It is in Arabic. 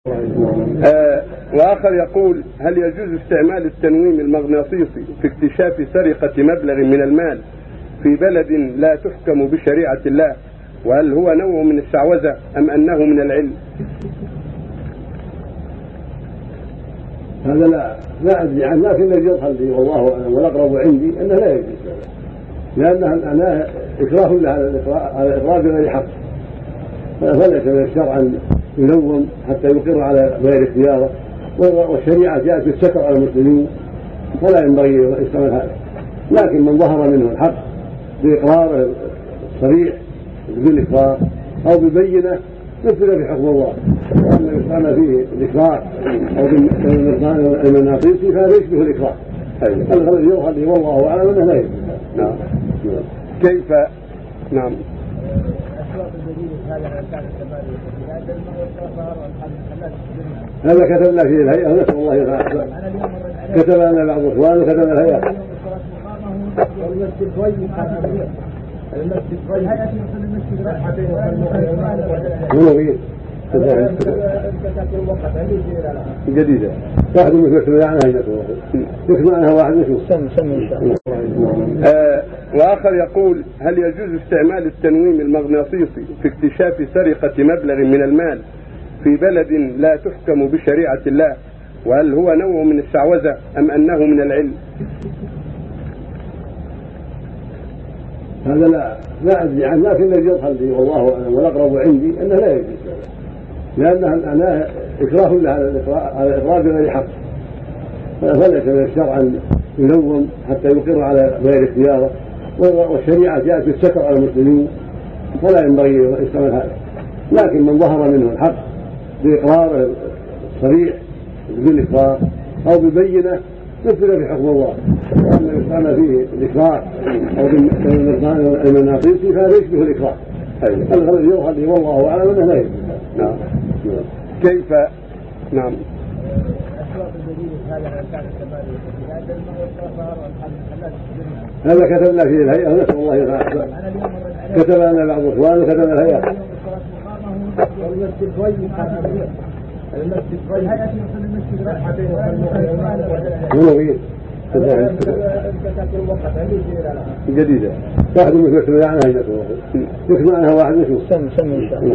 وآخر يقول: هل يجوز استعمال التنويم المغناطيسي في اكتشاف سرقة مبلغ من المال في بلد لا تحكم بشريعة الله؟ وهل هو نوع من الشعوذة أم أنه من العلم؟ هذا لا أدري عنه، لكن الذي يظهر لي والله أعلم والأقرب عندي أنه لا يجوز، لأنه إكراه له على الإقرار بغير حق، فليس من الشرع أن ينوم حتى يقر على غير اختياره، والشريعة جاءت بالستر على المسلمين فلا ينبغي يستعمل هذا. لكن من ظهر منه الحق بإقراره الصريح بدون إكراه أو ببينة نفذ بحكم الله، وأن يستعمل فيه الإكراه أو بالمغناطيسي فهذا يشبه الإكراه. الذي يظهر لي والله أعلم أنه لا يجوز. نعم. كيف؟ نعم. هذا كتبنا فيه الهيئة ونسأل الله يرحمه. كتب لنا بعض الإخوان وكتب الهيئة. جديدة واحد من يكتب عنها يكتب عنها واحد يكتب وآخر يقول: هل يجوز استعمال التنويم المغناطيسي في اكتشاف سرقة مبلغ من المال في بلد لا تحكم بشريعة الله؟ وهل هو نوع من الشعوذة أم أنه من العلم؟ هذا لا أدري عنه، لكن الذي يظهر لي والله أعلم والأقرب عندي أنه لا يجوز، لأنه إكراه له على الإقرار بغير حق، فليس من الشرع أن ينوم حتى يقر على غير اختياره، والشريعة جاءت بالستر على المسلمين فلا ينبغي يستعمل هذا. لكن من ظهر منه الحق بإقراره الصريح بدون إكراه أو ببينة نفذ بحكم الله، وأن يستعمل فيه الإكراه أو بالمغناطيسي فهذا يشبه الإكراه. الذي يظهر لي والله أعلم أنه لا يجوز. نعم. كيف؟ نعم. هذا كتبنا فيه الهيئة ونسأل الله يرحمه. كتب لنا بعض الإخوان وكتب الهيئة. جديدة واحد من يكتب عنها يكتب عنها واحد يكتب